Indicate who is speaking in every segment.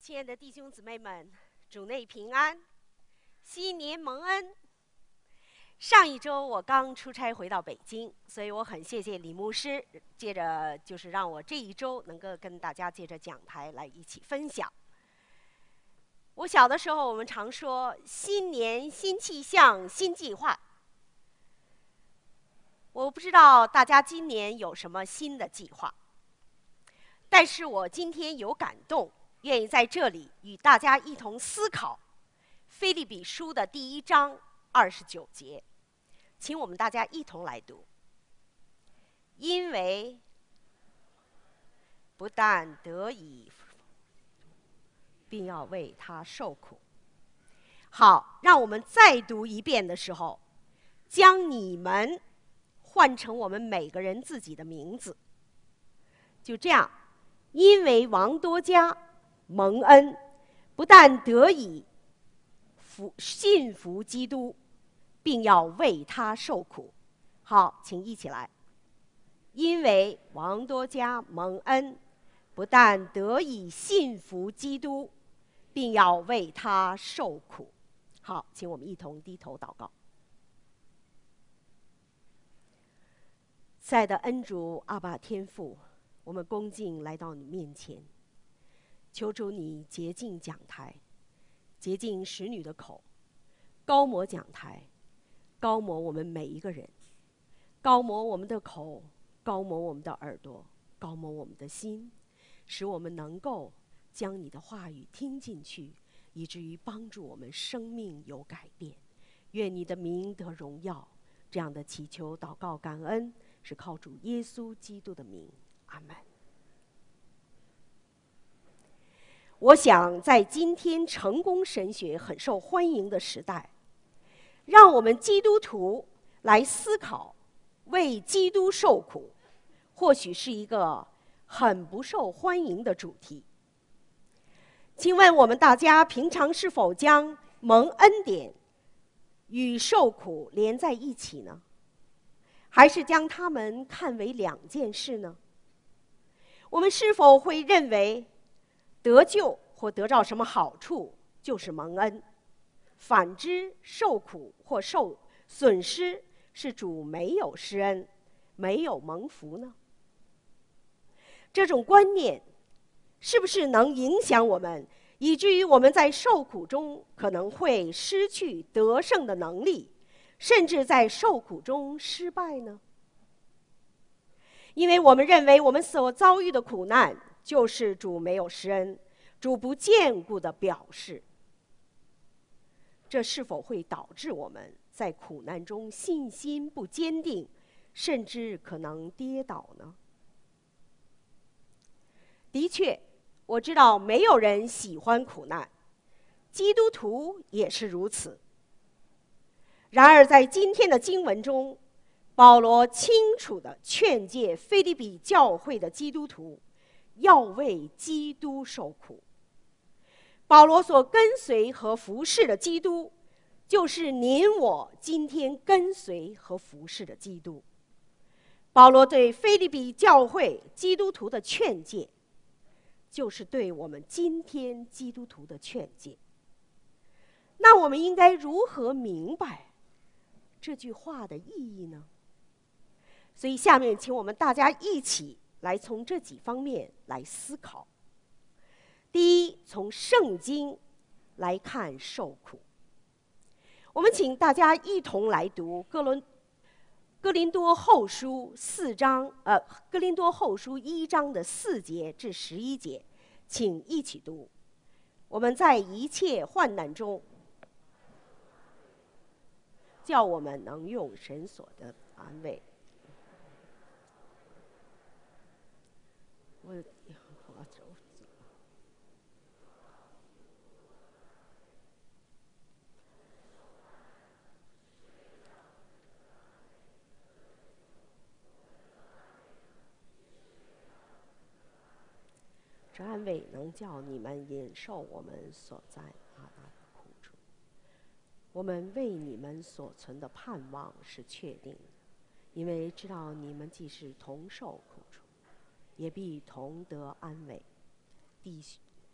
Speaker 1: 亲爱的弟兄姊妹们，主内平安，新年蒙恩。上一周我刚出差回到北京，所以我很谢谢李牧师，接着就是让我这一周能够跟大家借着讲台来一起分享。我小的时候，我们常说新年新气象新计划。我不知道大家今年有什么新的计划，但是我今天有感动，愿意在这里与大家一同思考腓立比书的第1章29节，请我们大家一同来读。因为不但得以，并要为他受苦。好，让我们再读一遍的时候，将你们换成我们每个人自己的名字。就这样，因为王多加蒙恩，不但得以信服基督，并要为他受苦。好，请一起来。因为王多加蒙恩，不但得以信服基督，并要为他受苦。好，请我们一同低头祷告。亲爱的恩主阿爸天父，我们恭敬来到你面前，求主你洁净讲台，洁净使女的口，高摩讲台，高摩我们每一个人，高摩我们的口，高摩我们的耳朵，高摩我们的心，使我们能够将你的话语听进去，以至于帮助我们生命有改变。愿你的名得荣耀。这样的祈求祷告感恩是靠主耶稣基督的名，阿们。我想在今天成功神学很受欢迎的时代，让我们基督徒来思考为基督受苦，或许是一个很不受欢迎的主题。请问我们大家平常是否将蒙恩典与受苦连在一起呢？还是将它们看为2件事呢？我们是否会认为得救或得到什么好处就是蒙恩，反之受苦或受损失是主没有施恩，没有蒙福呢？这种观念是不是能影响我们，以至于我们在受苦中可能会失去得胜的能力，甚至在受苦中失败呢？因为我们认为我们所遭遇的苦难就是主没有施恩，主不眷顾的表示。这是否会导致我们在苦难中信心不坚定，甚至可能跌倒呢？的确，我知道没有人喜欢苦难，基督徒也是如此。然而在今天的经文中，保罗清楚地劝诫腓立比教会的基督徒要为基督受苦。保罗所跟随和服侍的基督，就是您我今天跟随和服侍的基督。保罗对腓立比教会基督徒的劝诫，就是对我们今天基督徒的劝诫。那我们应该如何明白这句话的意义呢？所以下面请我们大家一起来从这几方面来思考。第一，从圣经来看受苦。我们请大家一同来读哥林多后书1章的4节至11节，请一起读。我们在一切患难中，叫我们能用神所的安慰。这安慰能叫你们忍受我们所在大的苦楚。我们为你们所存的盼望是确定的，因为知道你们既是同受苦楚，也必同得安慰。弟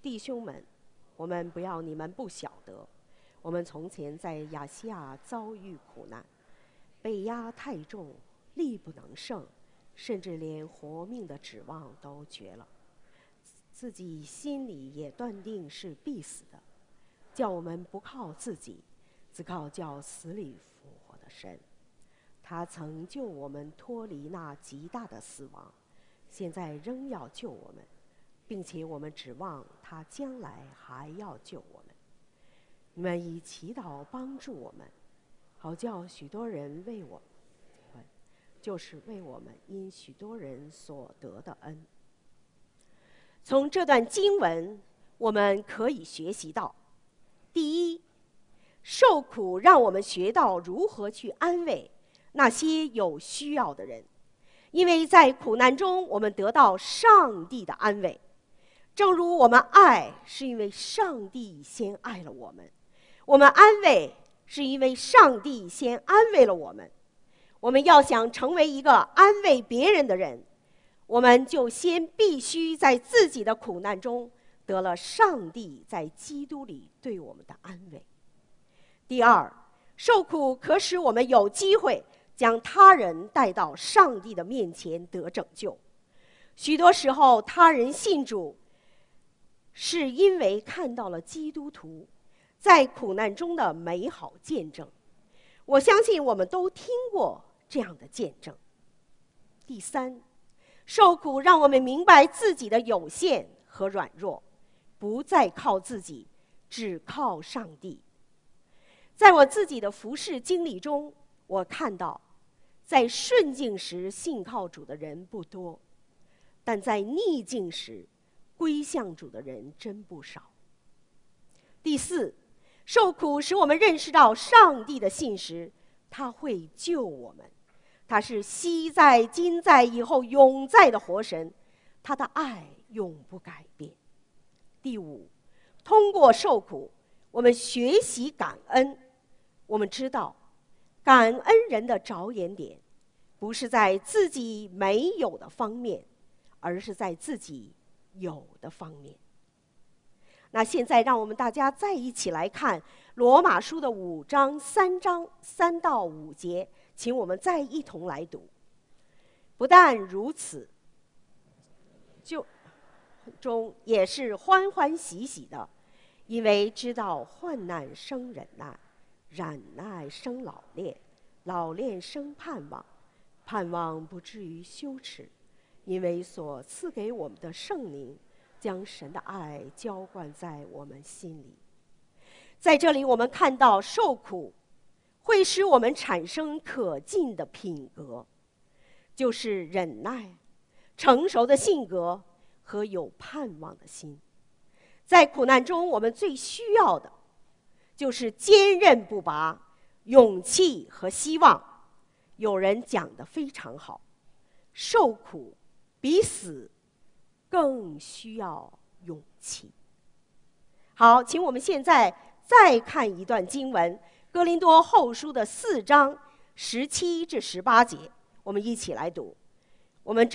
Speaker 1: 弟兄们，我们不要你们不晓得，我们从前在亚细亚遭遇苦难，被压太重，力不能胜，甚至连活命的指望都绝了，自己心里也断定是必死的，叫我们不靠自己，只靠叫死里复活的神。他曾救我们脱离那极大的死亡，现在仍要救我们，并且我们指望他将来还要救我们。你们以祈祷帮助我们，好叫许多人为我们，就是为我们因许多人所得的恩。从这段经文，我们可以学习到：第一，受苦让我们学到如何去安慰那些有需要的人，因为在苦难中，我们得到上帝的安慰。正如我们爱，是因为上帝先爱了我们；我们安慰，是因为上帝先安慰了我们。我们要想成为一个安慰别人的人，我们就先必须在自己的苦难中得了上帝在基督里对我们的安慰。第二，受苦可使我们有机会将他人带到上帝的面前得拯救。许多时候，他人信主，是因为看到了基督徒在苦难中的美好见证。我相信我们都听过这样的见证。第三，受苦让我们明白自己的有限和软弱，不再靠自己，只靠上帝。在我自己的服事经历中，我看到在顺境时信靠主的人不多，但在逆境时归向主的人真不少。第四，受苦使我们认识到上帝的信实，他会救我们，他是昔在今在以后永在的活神，他的爱永不改变。第五，通过受苦，我们学习感恩。我们知道感恩人的着眼点不是在自己没有的方面，而是在自己有的方面。那现在让我们大家再一起来看罗马书的5章3到5节，请我们再一同来读。不但如此，就中也是欢欢喜喜的，因为知道患难生忍耐，忍耐生老练，老练生盼望，盼望不至于羞耻，因为所赐给我们的圣灵将神的爱浇灌在我们心里。在这里我们看到受苦会使我们产生可敬的品格，就是忍耐、成熟的性格和有盼望的心。在苦难中，我们最需要的就是坚韧不拔、勇气和希望。有人讲得非常好，受苦比死更需要勇气。好，请我们现在再看一段经文，哥林多后书的4章17至18节，我们一起来读。我们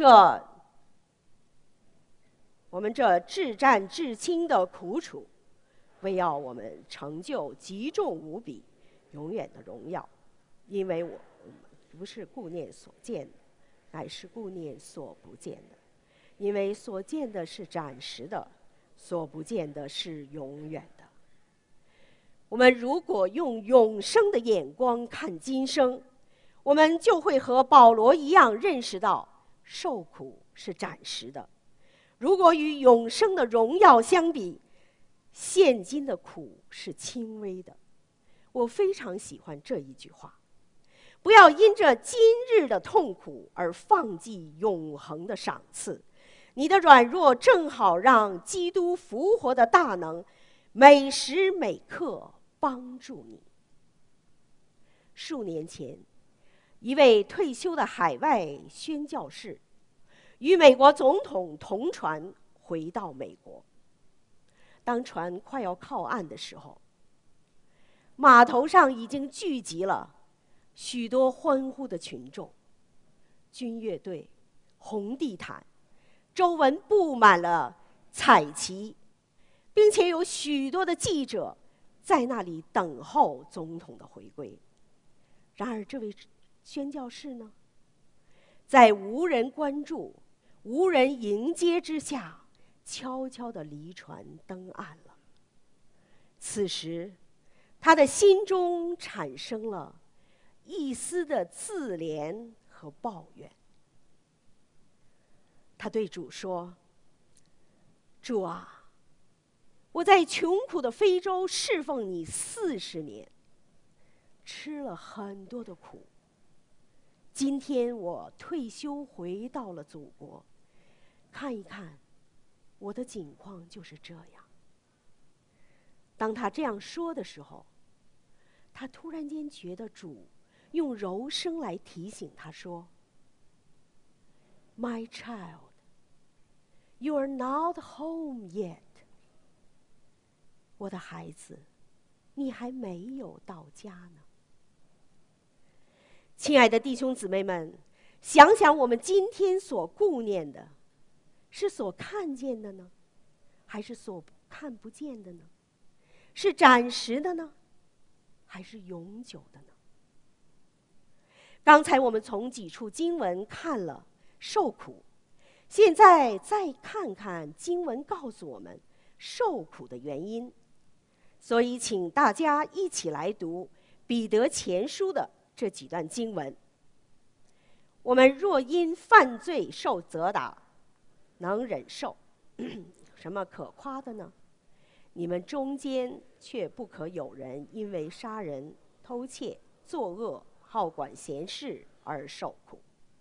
Speaker 1: 这至战至轻的苦楚，为要我们成就极重无比、永远的荣耀。因为我不是顾念所见的，乃是顾念所不见的。因为所见的是暂时的，所不见的是永远的。我们如果用永生的眼光看今生，我们就会和保罗一样认识到受苦是暂时的。如果与永生的荣耀相比，现今的苦是轻微的。我非常喜欢这一句话：不要因着今日的痛苦而放弃永恒的赏赐。你的软弱正好让基督复活的大能每时每刻帮助你。数年前，一位退休的海外宣教士与美国总统同船回到美国。当船快要靠岸的时候，码头上已经聚集了许多欢呼的群众，军乐队、红地毯，周围布满了彩旗， 并且有许多的记者在那里等候总统的回归。然而这位宣教士呢，在无人关注、无人迎接之下，悄悄地离船登岸了。此时他的心中产生了一丝的自怜和抱怨。他对主说：主啊，我在穷苦的非洲侍奉你40年，吃了很多的苦。今天我退休回到了祖国，看一看我的境况就是这样。当他这样说的时候，他突然间觉得主用柔声来提醒他说： My child, you are not home yet. 我的孩子，你还没有到家呢。亲爱的弟兄姊妹们，想想我们今天所顾念的，是所看见的呢，还是所看不见的呢？是暂时的呢，还是永久的呢？刚才我们从几处经文看了受苦，现在再看看经文告诉我们受苦的原因。所以请大家一起来读彼得前书的这几段经文。我们若因犯罪受责打，能忍受，什么可夸的呢？你们中间却不可有人因为杀人、偷窃、作恶、好管闲事而受苦。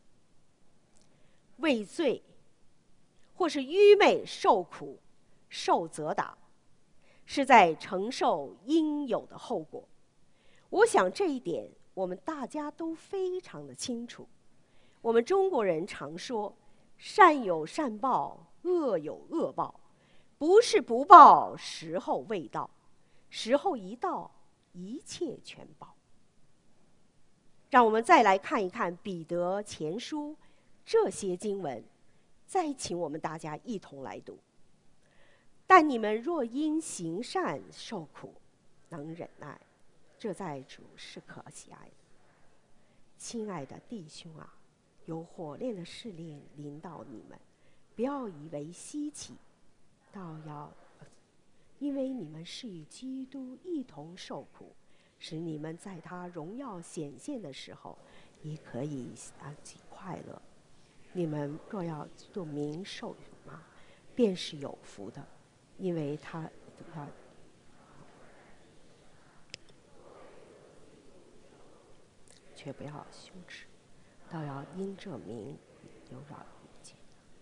Speaker 1: 为罪或是愚昧受苦、受责打，是在承受应有的后果。我想这一点我们大家都非常的清楚。我们中国人常说，善有善报，恶有恶报，不是不报，时候未到，时候一到，一切全报。让我们再来看一看彼得前书这些经文，再请我们大家一同来读。但你们若因行善受苦，能忍耐，这在主是可喜爱的。亲爱的弟兄啊，有火炼的试炼临到你们，不要以为稀奇，倒要因为你们是与基督一同受苦，使你们在他荣耀显现的时候，也可以快乐。你们若要做名受辱骂，便是有福的，因为他却不要羞耻，倒要因这名有扰遇见。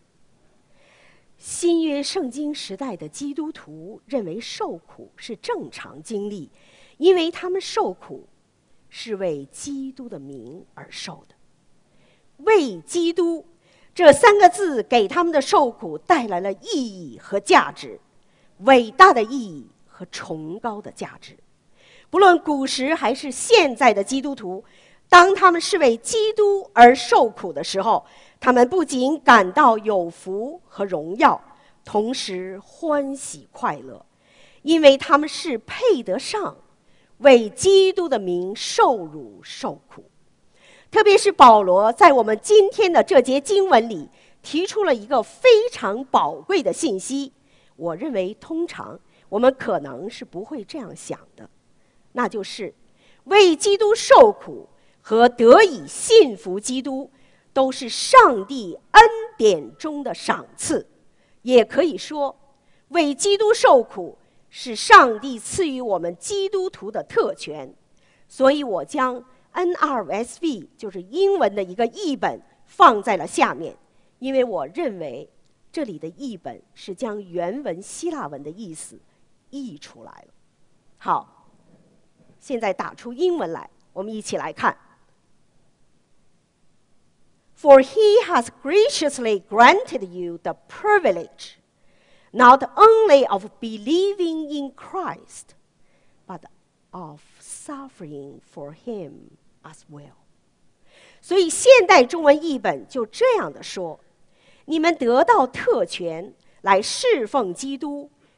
Speaker 1: 新约圣经时代的基督徒认为受苦是正常经历，因为他们受苦是为基督的名而受的。为基督这3个字给他们的受苦带来了意义和价值，伟大的意义和崇高的价值。不论古时还是现在的基督徒，当他们是为基督而受苦的时候，他们不仅感到有福和荣耀，同时欢喜快乐，因为他们是配得上为基督的名受辱受苦。特别是保罗在我们今天的这节经文里提出了一个非常宝贵的信息，我认为通常我们可能是不会这样想的，那就是为基督受苦和得以信服基督都是上帝恩典中的赏赐，也可以说为基督受苦是上帝赐予我们基督徒的特权。所以我将 NRSV 就是英文的一个译本放在了下面，因为我认为这里的译本是将原文希腊文的意思译出来了。好，现在打出英文来，我们一起来看。For he has graciously granted you the privilege, not only of believing in Christ, but of suffering for him as well. 所以现代中文译本就这样的说：你们得到特权来侍奉基督，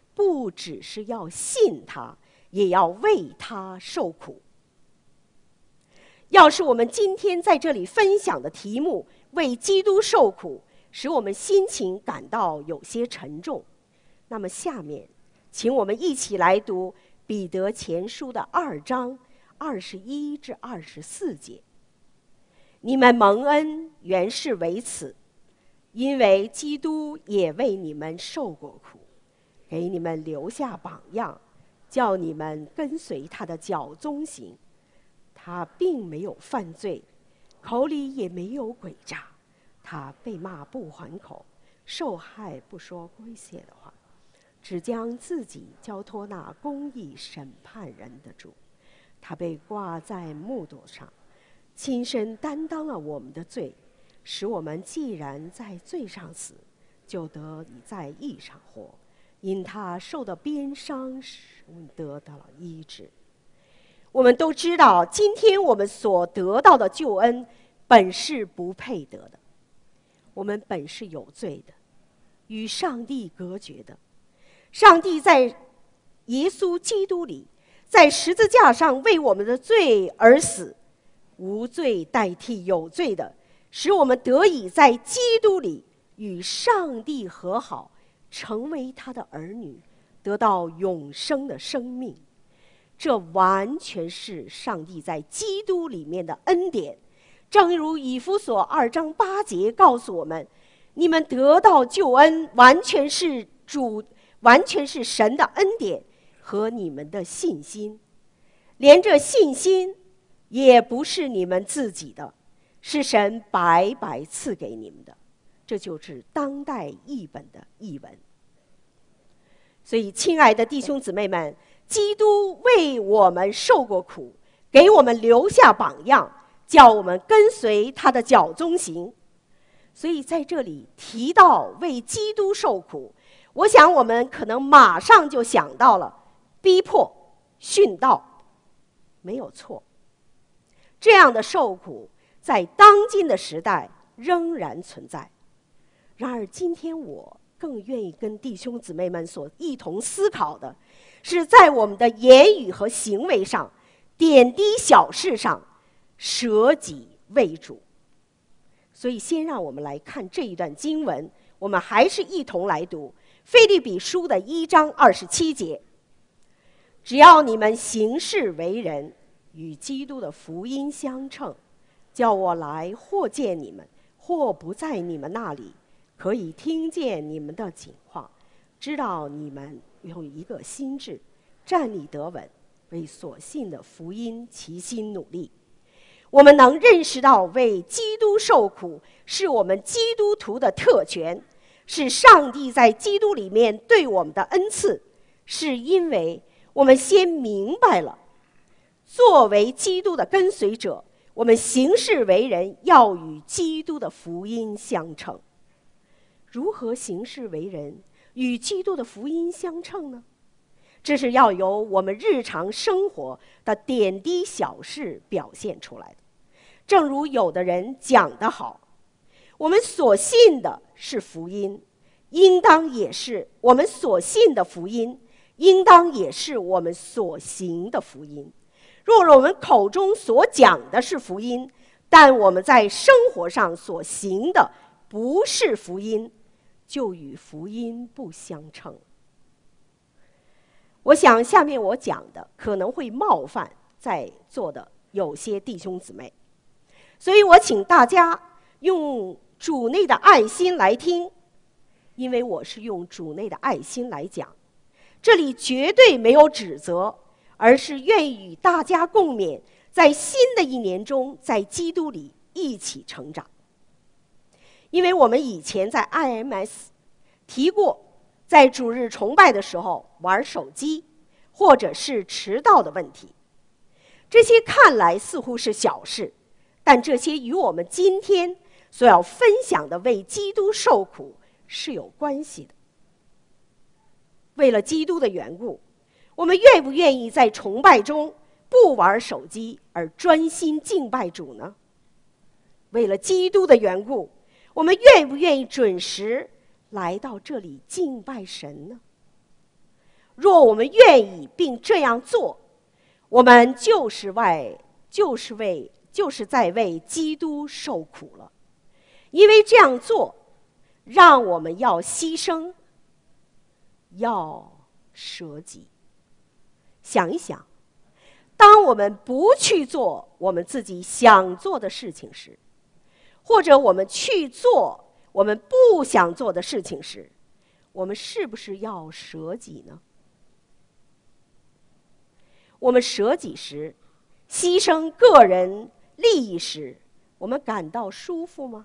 Speaker 1: 不只是要信他，也要为他受苦。要是我们今天在这里分享的题目为基督受苦，使我们心情感到有些沉重，那么下面请我们一起来读彼得前书的2章21至24节。你们蒙恩原是为此，因为基督也为你们受过苦，给你们留下榜样，叫你们跟随他的脚踪行。他并没有犯罪，口里也没有诡诈，他被骂不还口，受害不说亏欠的话，只将自己交托那公义审判人的主。他被挂在木头上，亲身担当了我们的罪，使我们既然在罪上死，就得以在义上活。因他受的鞭伤，使我们得到了医治。我们都知道，今天我们所得到的救恩本是不配得的，我们本是有罪的，与上帝隔绝的。上帝在耶稣基督里，在十字架上为我们的罪而死，无罪代替有罪的，使我们得以在基督里与上帝和好，成为他的儿女，得到永生的生命。这完全是上帝在基督里面的恩典。正如以弗所2章8节告诉我们，你们得到救恩完全是神的恩典和你们的信心，连这信心也不是你们自己的，是神白白赐给你们的。这就是当代译本的译文。所以亲爱的弟兄姊妹们，基督为我们受过苦，给我们留下榜样，叫我们跟随他的脚踪行。所以在这里提到为基督受苦，我想我们可能马上就想到了逼迫、殉道，没有错。这样的受苦在当今的时代仍然存在。然而今天我更愿意跟弟兄姊妹们所一同思考的，是在我们的言语和行为上，点滴小事上舍己为主。所以先让我们来看这一段经文，我们还是一同来读腓立比书的1章27节。只要你们行事为人与基督的福音相称，叫我来或见你们，或不在你们那里，可以听见你们的景况，知道你们有一个心志，站立得稳，为所信的福音齐心努力。我们能认识到为基督受苦是我们基督徒的特权，是上帝在基督里面对我们的恩赐，是因为我们先明白了，作为基督的跟随者，我们行事为人要与基督的福音相称。如何行事为人与基督的福音相称呢？这是要由我们日常生活的点滴小事表现出来的。正如有的人讲得好，我们所信的是福音，应当也是我们所信的福音，应当也是我们所行的福音。若我们口中所讲的是福音，但我们在生活上所行的不是福音，就与福音不相称。我想下面我讲的可能会冒犯在座的有些弟兄姊妹，所以我请大家用主内的爱心来听，因为我是用主内的爱心来讲，这里绝对没有指责，而是愿意与大家共勉，在新的一年中，在基督里一起成长。因为我们以前在 IMS 提过，在主日崇拜的时候玩手机，或者是迟到的问题，这些看来似乎是小事，但这些与我们今天所要分享的为基督受苦是有关系的。为了基督的缘故，我们愿不愿意在崇拜中不玩手机而专心敬拜主呢？为了基督的缘故，我们愿不愿意准时来到这里敬拜神呢？ 若我们愿意并这样做，我们就是在为基督受苦了。因为这样做，让我们要牺牲，要舍己。想一想，当我们不去做我们自己想做的事情时，或者我们去做我们不想做的事情时，我们是不是要舍己呢？我们舍己时，牺牲个人利益时，我们感到舒服吗？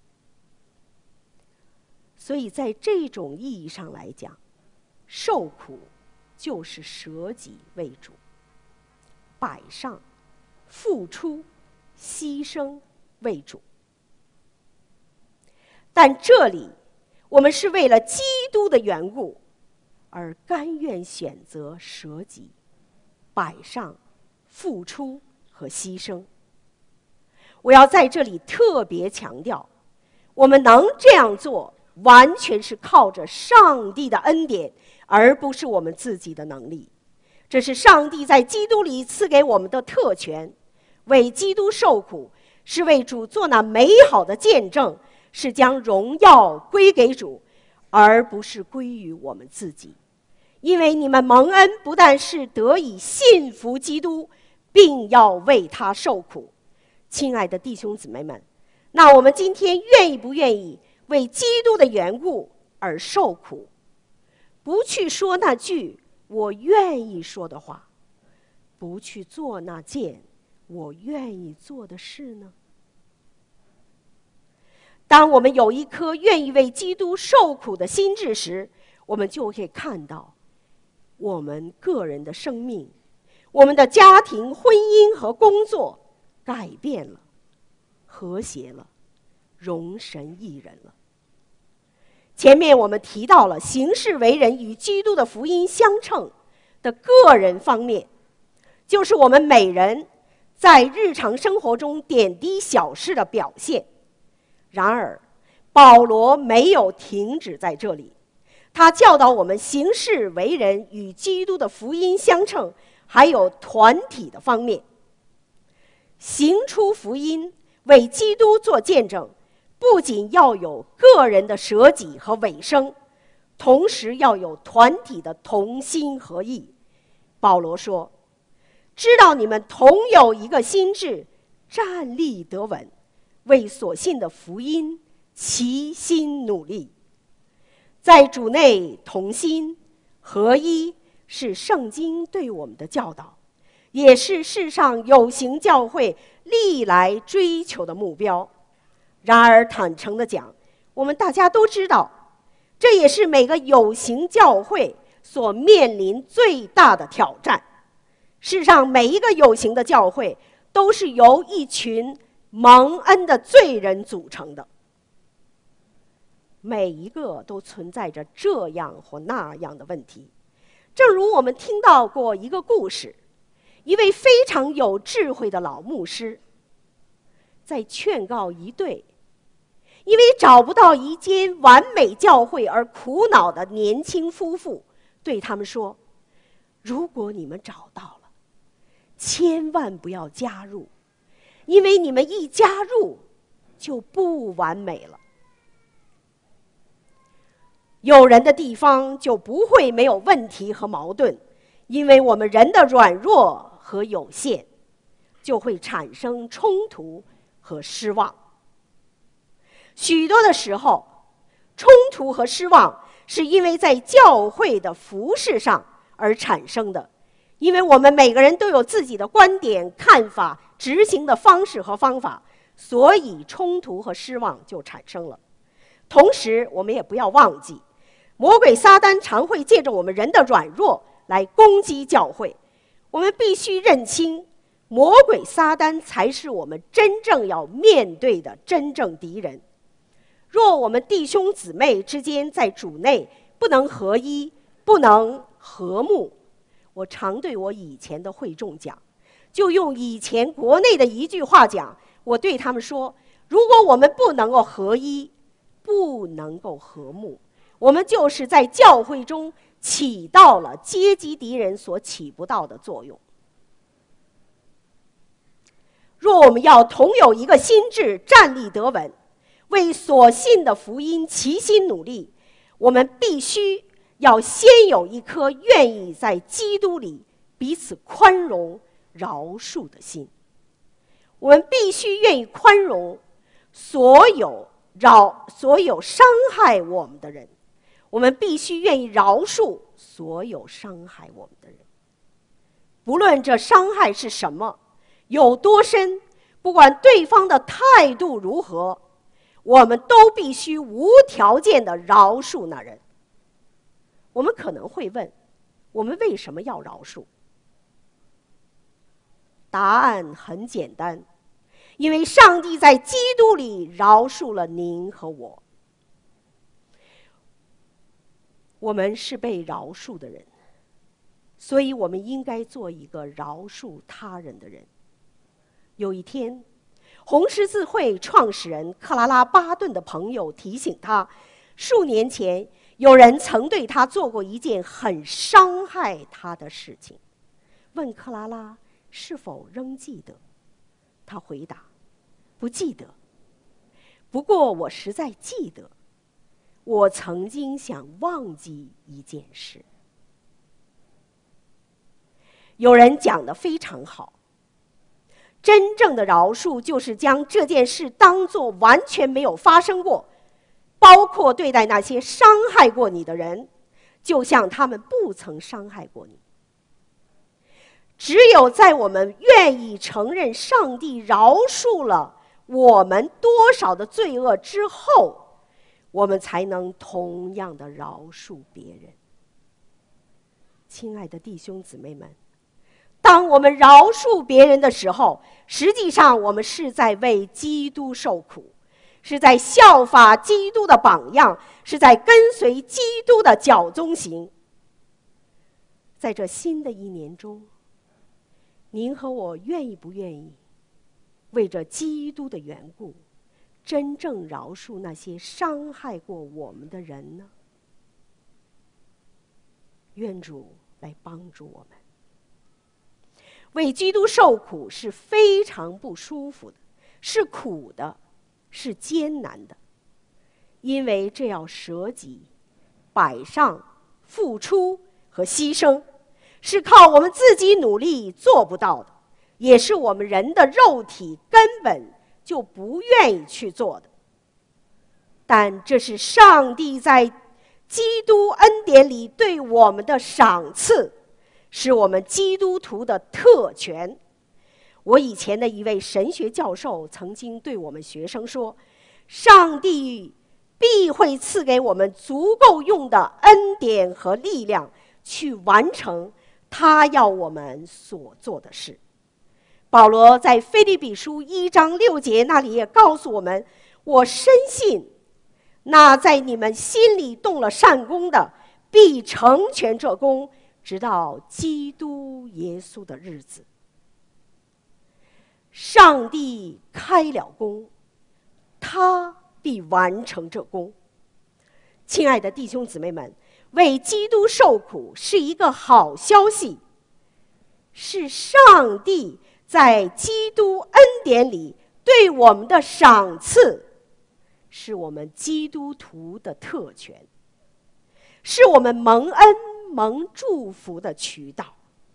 Speaker 1: 所以在这种意义上来讲，受苦就是舍己为主，摆上付出牺牲为主。但这里我们是为了基督的缘故而甘愿选择舍己、摆上、付出和牺牲。我要在这里特别强调，我们能这样做完全是靠着上帝的恩典，而不是我们自己的能力。这是上帝在基督里赐给我们的特权。为基督受苦，是为主做那美好的见证，是将荣耀归给主，而不是归于我们自己。因为你们蒙恩，不但是得以信服基督，并要为他受苦。亲爱的弟兄姊妹们，那我们今天愿意不愿意为基督的缘故而受苦，不去说那句我愿意说的话，不去做那件我愿意做的事呢？当我们有一颗愿意为基督受苦的心智时，我们就会看到我们个人的生命，我们的家庭、婚姻和工作改变了，和谐了，容神一人了。前面我们提到了行事为人与基督的福音相称的个人方面，就是我们每人在日常生活中点滴小事的表现。然而保罗没有停止在这里，他教导我们行事为人与基督的福音相称，还有团体的方面。行出福音，为基督做见证，不仅要有个人的舍己和委身，同时要有团体的同心合意。保罗说，知道你们同有一个心志，站立得稳，为所信的福音齐心努力。在主内同心合一，是圣经对我们的教导，也是世上有形教会历来追求的目标。然而坦诚地讲，我们大家都知道，这也是每个有形教会所面临最大的挑战。世上每一个有形的教会都是由一群蒙恩的罪人组成的，每一个都存在着这样或那样的问题。正如我们听到过一个故事，一位非常有智慧的老牧师在劝告一对因为找不到一间完美教会而苦恼的年轻夫妇，对他们说，如果你们找到了，千万不要加入，因为你们一加入就不完美了。有人的地方就不会没有问题和矛盾，因为我们人的软弱和有限，就会产生冲突和失望。许多的时候，冲突和失望是因为在教会的服事上而产生的，因为我们每个人都有自己的观点、看法、执行的方式和方法，所以冲突和失望就产生了。同时，我们也不要忘记，魔鬼撒旦常会借着我们人的软弱来攻击教会。我们必须认清，魔鬼撒旦才是我们真正要面对的真正敌人。若我们弟兄姊妹之间在主内不能合一，不能和睦，我常对我以前的会众讲，就用以前国内的一句话讲，我对他们说，如果我们不能够合一，不能够和睦，我们就是在教会中起到了阶级敌人所起不到的作用。若我们要同有一个心志，站立得稳，为所信的福音齐心努力，我们必须要先有一颗愿意在基督里彼此宽容饶恕的心。我们必须愿意宽容所有伤害我们的人，我们必须愿意饶恕所有伤害我们的人。不论这伤害是什么，有多深，不管对方的态度如何，我们都必须无条件地饶恕那人。我们可能会问，我们为什么要饶恕？答案很简单，因为上帝在基督里饶恕了您和我。我们是被饶恕的人，所以我们应该做一个饶恕他人的人。有一天，红十字会创始人克拉拉·巴顿的朋友提醒他，数年前有人曾对他做过一件很伤害他的事情，问克拉拉是否仍记得。他回答，不记得，不过我实在记得，我曾经想忘记一件事。有人讲得非常好，真正的饶恕就是将这件事当作完全没有发生过，包括对待那些伤害过你的人，就像他们不曾伤害过你。只有在我们愿意承认上帝饶恕了我们多少的罪恶之后，我们才能同样的饶恕别人。亲爱的弟兄姊妹们，当我们饶恕别人的时候，实际上我们是在为基督受苦，是在效法基督的榜样，是在跟随基督的脚踪行。在这新的一年中，您和我愿意不愿意为着基督的缘故，真正饶恕那些伤害过我们的人呢？愿主来帮助我们。为基督受苦是非常不舒服的，是苦的，是艰难的，因为这要舍己、摆上、付出和牺牲，是靠我们自己努力做不到的，也是我们人的肉体根本就不愿意去做的。但这是上帝在基督恩典里对我们的赏赐，是我们基督徒的特权。我以前的一位神学教授曾经对我们学生说，上帝必会赐给我们足够用的恩典和力量，去完成他要我们所做的事。保罗在腓立比书1章6节那里也告诉我们，我深信那在你们心里动了善工的，必成全这工，直到基督耶稣的日子。上帝开了工，他必完成这工。亲爱的弟兄姊妹们，为基督受苦是一个好消息，是上帝在基督恩典里对我们的赏赐，是我们基督徒的特权，是我们蒙恩蒙祝福的渠道。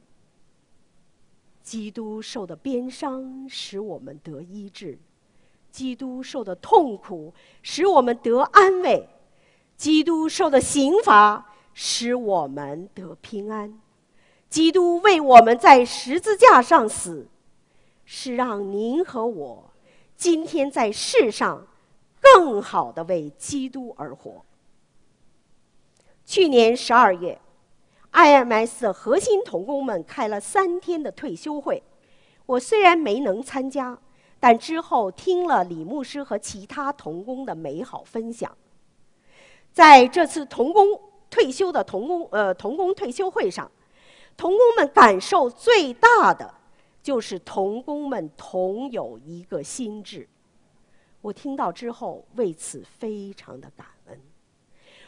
Speaker 1: 基督受的鞭伤使我们得医治，基督受的痛苦使我们得安慰，基督受的刑罚使我们得平安。基督为我们在十字架上死，是让您和我今天在世上更好地为基督而活。去年12月，IMS 的核心同工们开了3天的退休会。我虽然没能参加，但之后听了李牧师和其他同工的美好分享。在这次同工退休会上，同工们感受最大的就是同工们同有一个心志。我听到之后，为此非常的感恩。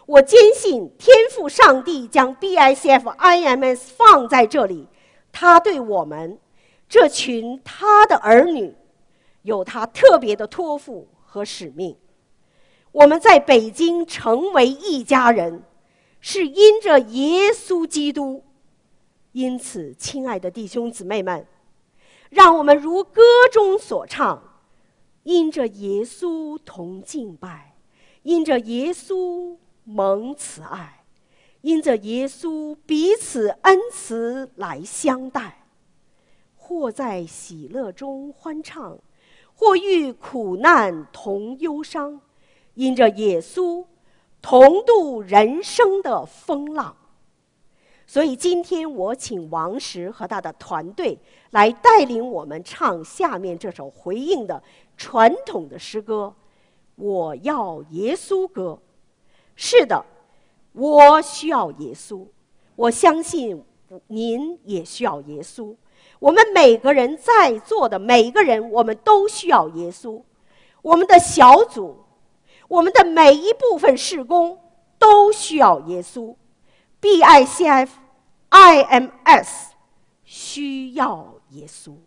Speaker 1: 我坚信天父上帝将 BICF IMS 放在这里，他对我们这群他的儿女有他特别的托付和使命。我们在北京成为一家人，是因着耶稣基督。因此，亲爱的弟兄姊妹们，让我们如歌中所唱，因着耶稣同敬拜，因着耶稣蒙慈爱，因着耶稣彼此恩慈来相待，或在喜乐中欢唱，或遇苦难同忧伤，因着耶稣同度人生的风浪。所以今天我请王石和他的团队来带领我们唱下面这首回应的传统的诗歌，我要耶稣歌。是的，我需要耶稣，我相信您也需要耶稣，我们每个人在座的每个人，我们都需要耶稣。我们的小组，我们的每一部分事工都需要耶稣。BICF IMS 需要耶稣。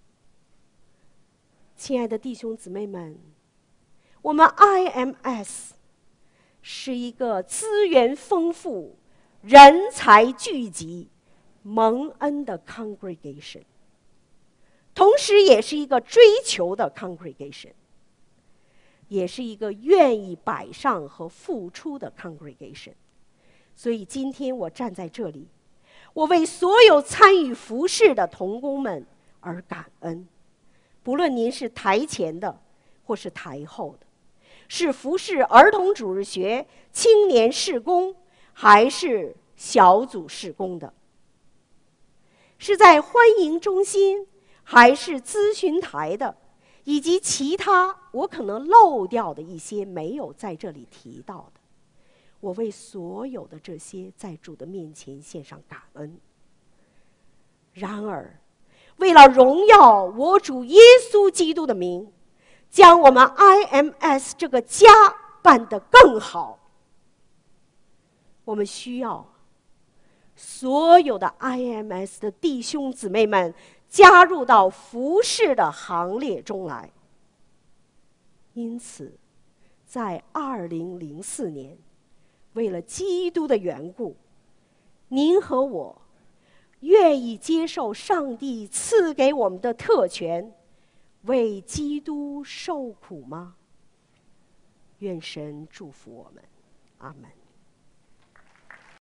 Speaker 1: 亲爱的弟兄姊妹们，我们 IMS 是一个资源丰富、人才聚集、蒙恩的 congregation， 同时也是一个追求的 congregation， 也是一个愿意摆上和付出的 congregation。 所以今天我站在这里，我为所有参与服事的同工们而感恩。不论您是台前的或是台后的，是服事儿童主日学、青年事工，还是小组事工的，是在欢迎中心还是咨询台的，以及其他我可能漏掉的一些没有在这里提到的，我为所有的这些在主的面前献上感恩。然而，为了荣耀我主耶稣基督的名，将我们 IMS 这个家办得更好，我们需要所有的 IMS 的弟兄姊妹们加入到服事的行列中来。因此，在2004年，为了基督的缘故，您和我愿意接受上帝赐给我们的特权，为基督受苦吗？愿神祝福我们，阿们。